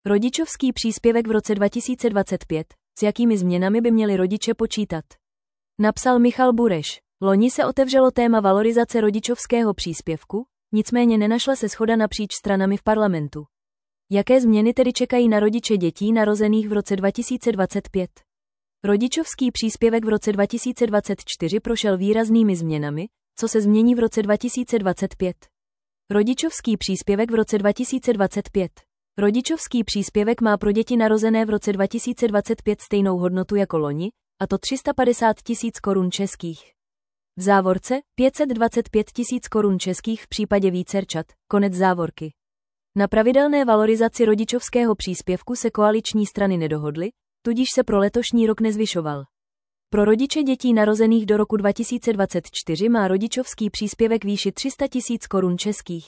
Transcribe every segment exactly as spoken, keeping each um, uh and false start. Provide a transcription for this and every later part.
Rodičovský příspěvek v roce dva tisíce dvacet pět, s jakými změnami by měli rodiče počítat? Napsal Michal Bureš. Loni se otevřelo téma valorizace rodičovského příspěvku, nicméně nenašla se shoda napříč stranami v parlamentu. Jaké změny tedy čekají na rodiče dětí narozených v roce dva tisíce dvacet pět? Rodičovský příspěvek v roce dva tisíce dvacet čtyři prošel výraznými změnami, co se změní v roce dva tisíce dvacet pět. Rodičovský příspěvek v roce dva tisíce dvacet pět. Rodičovský příspěvek má pro děti narozené v roce dva tisíce dvacet pět stejnou hodnotu jako loni, a to tři sta padesát tisíc korun českých. V závorce pět set dvacet pět tisíc korun českých v případě vícerčat, konec závorky. Na pravidelné valorizaci rodičovského příspěvku se koaliční strany nedohodly, tudíž se pro letošní rok nezvyšoval. Pro rodiče dětí narozených do roku dva tisíce dvacet čtyři má rodičovský příspěvek výši tři sta tisíc korun českých.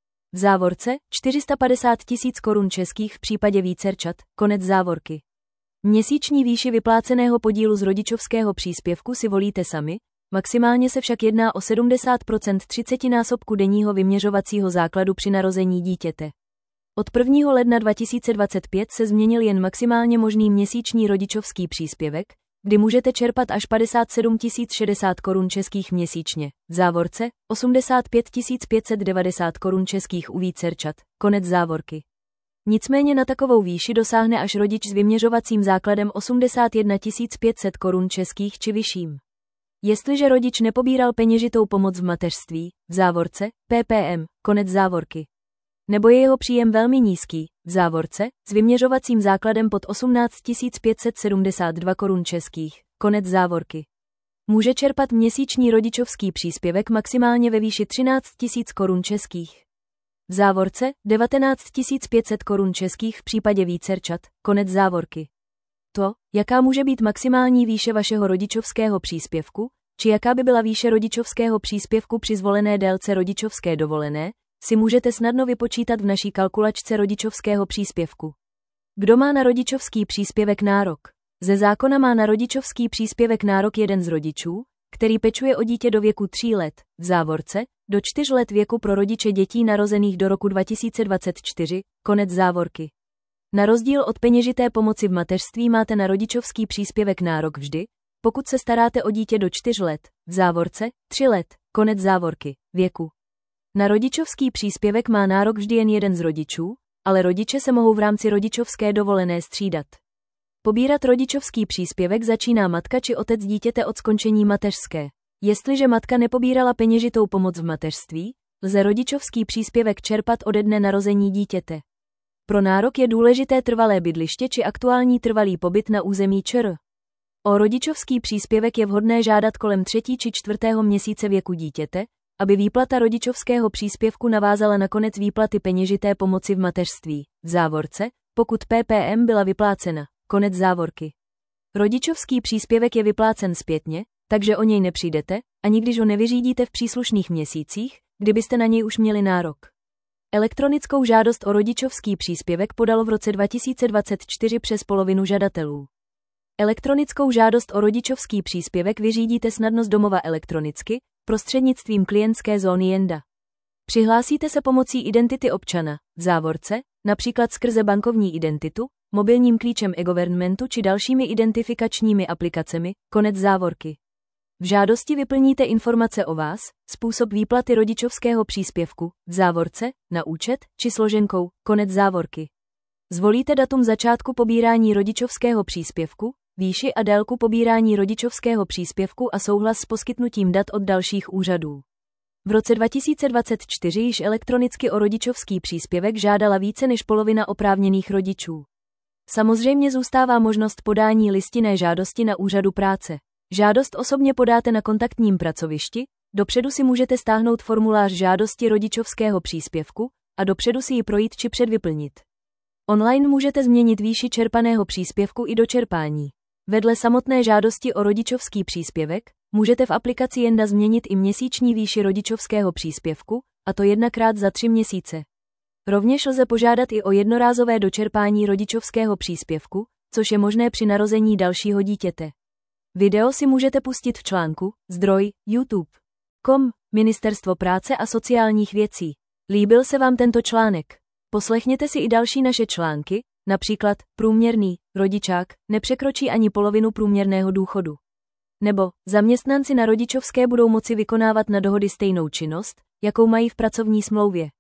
V závorce čtyři sta padesát tisíc korun českých v případě vícerčat, konec závorky. Měsíční výši vypláceného podílu z rodičovského příspěvku si volíte sami, maximálně se však jedná o sedmdesát procent třicetinásobku denního vyměřovacího základu při narození dítěte. Od prvního ledna dva tisíce dvacet pět se změnil jen maximálně možný měsíční rodičovský příspěvek, kdy můžete čerpat až padesát sedm tisíc šedesát korun českých měsíčně, v závorce osmdesát pět tisíc pět set devadesát korun českých u vícerčat, konec závorky. Nicméně na takovou výši dosáhne až rodič s vyměřovacím základem osmdesát jedna tisíc pět set korun českých či vyšším. Jestliže rodič nepobíral peněžitou pomoc v mateřství, v závorce P P M, konec závorky. Nebo je jeho příjem velmi nízký, v závorce, s vyměřovacím základem pod osmnáct tisíc pět set sedmdesát dva korun českých, konec závorky. Může čerpat měsíční rodičovský příspěvek maximálně ve výši třináct tisíc korun českých. V závorce devatenáct tisíc pět set korun českých v případě vícerčat, konec závorky. To, jaká může být maximální výše vašeho rodičovského příspěvku, či jaká by byla výše rodičovského příspěvku při zvolené délce rodičovské dovolené, si můžete snadno vypočítat v naší kalkulačce rodičovského příspěvku. Kdo má na rodičovský příspěvek nárok? Ze zákona má na rodičovský příspěvek nárok jeden z rodičů, který pečuje o dítě do věku tří let, v závorce, do čtyř let věku pro rodiče dětí narozených do roku dva tisíce dvacet čtyři, konec závorky. Na rozdíl od peněžité pomoci v mateřství máte na rodičovský příspěvek nárok vždy, pokud se staráte o dítě do čtyř let, v závorce, tři let, konec závorky, věku. Na rodičovský příspěvek má nárok vždy jen jeden z rodičů, ale rodiče se mohou v rámci rodičovské dovolené střídat. Pobírat rodičovský příspěvek začíná matka či otec dítěte od skončení mateřské. Jestliže matka nepobírala peněžitou pomoc v mateřství, lze rodičovský příspěvek čerpat ode dne narození dítěte. Pro nárok je důležité trvalé bydliště či aktuální trvalý pobyt na území ČR. O rodičovský příspěvek je vhodné žádat kolem třetí či čtvrtého měsíce věku dítěte, aby výplata rodičovského příspěvku navázala na konec výplaty peněžité pomoci v mateřství, v závorce, pokud P P M byla vyplácena, konec závorky. Rodičovský příspěvek je vyplácen zpětně, takže o něj nepřijdete, ani když ho nevyřídíte v příslušných měsících, kdybyste na něj už měli nárok. Elektronickou žádost o rodičovský příspěvek podalo v roce dva tisíce dvacet čtyři přes polovinu žadatelů. Elektronickou žádost o rodičovský příspěvek vyřídíte snadno z domova elektronicky, prostřednictvím klientské zóny Jenda. Přihlásíte se pomocí identity občana, v závorce, například skrze bankovní identitu, mobilním klíčem eGovernmentu či dalšími identifikačními aplikacemi, konec závorky. V žádosti vyplníte informace o vás, způsob výplaty rodičovského příspěvku, v závorce, na účet, či složenkou, konec závorky. Zvolíte datum začátku pobírání rodičovského příspěvku, výši a délku pobírání rodičovského příspěvku a souhlas s poskytnutím dat od dalších úřadů. V roce dva tisíce dvacet čtyři již elektronicky o rodičovský příspěvek žádala více než polovina oprávněných rodičů. Samozřejmě zůstává možnost podání listinné žádosti na úřadu práce. Žádost osobně podáte na kontaktním pracovišti, dopředu si můžete stáhnout formulář žádosti rodičovského příspěvku a dopředu si ji projít či předvyplnit. Online můžete změnit výši čerpaného příspěvku i do čerpání. Vedle samotné žádosti o rodičovský příspěvek, můžete v aplikaci Jenda změnit i měsíční výši rodičovského příspěvku, a to jednakrát za tři měsíce. Rovněž lze požádat i o jednorázové dočerpání rodičovského příspěvku, což je možné při narození dalšího dítěte. Video si můžete pustit v článku, zdroj, YouTube tečka com, Ministerstvo práce a sociálních věcí. Líbil se vám tento článek? Poslechněte si i další naše články, Například, průměrný rodičák nepřekročí ani polovinu průměrného důchodu. Nebo, zaměstnanci na rodičovské budou moci vykonávat na dohody stejnou činnost, jakou mají v pracovní smlouvě.